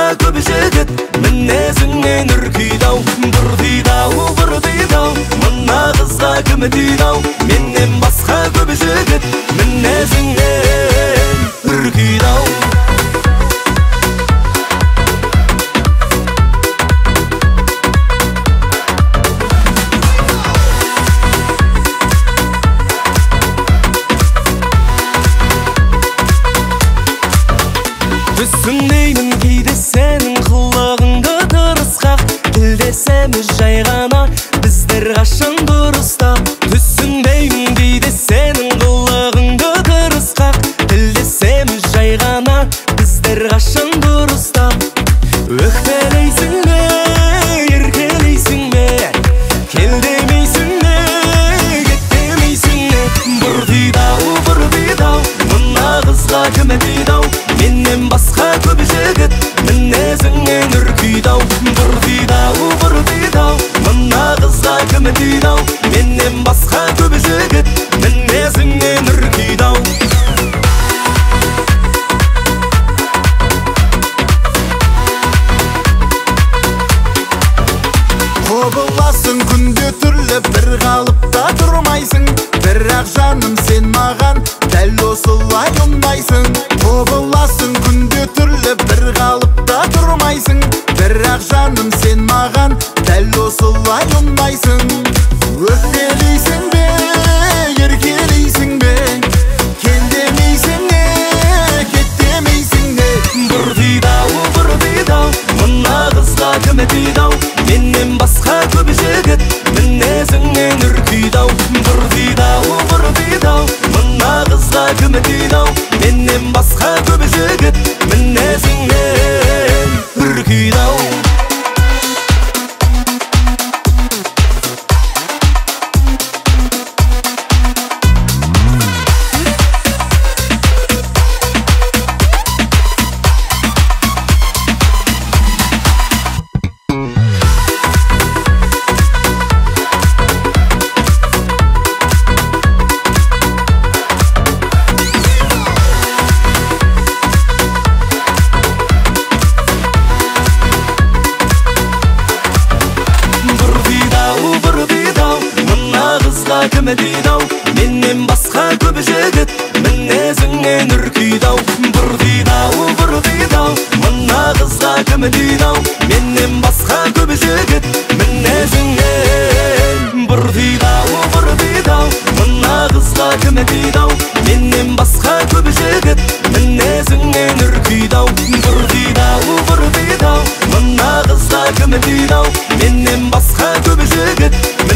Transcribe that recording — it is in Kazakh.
басқа көп жігіт мінезіңнен үркейді-ау. Бұрдиды-ау, мына қызға кім тиді-ау. Меннен басқа көп жігіт мінезіңнен үркейді-ау. Түсінбеймін кейде сенің қылығыңды тырысқақ. Тілдесеміз жай ғана, біздер қашан дұрыста. Түсінбеймін кейде сенің қылығыңды тырысқақ. Тілдесеміз жай ғана, біздер қашан дұрыста. Өкпелейсің бе, еркелейсің бе, кел демейсің бе, кет демейсің бе. Бұрдиды-ау, мына қызға кім тиді-ау. Меннен басқа көп жігіт мінезіңнен үркейді-ау. Бұрдиды-ау, мына қызға кім тиді-ау. Меннен басқа көп жігіт мінезіңнен үркейді-ау. Құбыласың күнде түрлі, бір қалыпта тұрмайсың. Бірақ жаным сен маған дәл осылай ұнайсың. Құбыласың күнде түрлі, бір қалыпта тұрмайсың. Бірақ жаным сен маған дәл осылай ұнайсың. Өкпелейсің бе, еркелейсің бе, кел демейсің бе, кет демейсің бе. Бұрдиды-ау, мына қызға кім тиді-ау. Меннен басқа көп жігіт мінезіңнен үркейді-ау. Бұрдиды-ау, мына қызға кім тиді-ау. Меннен басқа көп жігіт мінезіңнен үркейді-ау. Кім тиді-ау. Меннен басқа көп жігіт мінезіңнен үркейді-ау. Бұрдиды-ау, мына қызға кім тиді-ау. Меннен басқа көп жігіт мінезіңнен. Бұрдиды-ау, мына қызға кім тиді-ау. Меннен басқа көп жігіт мінезіңнен үркейді-ау. Бұрдиды-ау, мына қызға кім тиді-ау. Меннен басқа көп жігіт